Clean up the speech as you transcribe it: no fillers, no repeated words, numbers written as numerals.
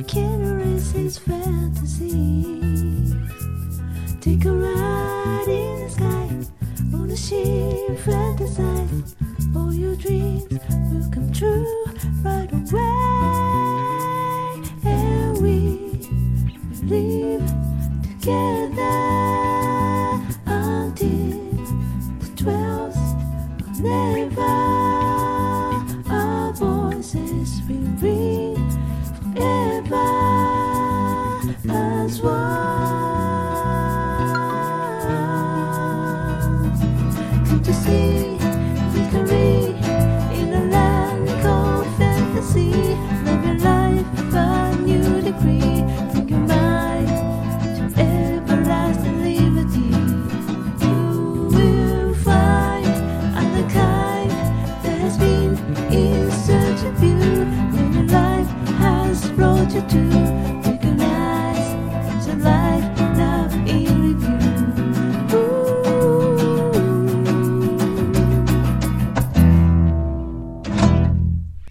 can erase his fantasy. Take a ride in the sky on a ship, fantasize. All your dreams will come true right away, and we live together until the 12th of never. Our voices will ring forever as one. Come to see victory in a land called fantasy. Live your life with a new degree. Bring your mind to everlasting liberty. You will find other kind that has been in search of you. When your life has brought you to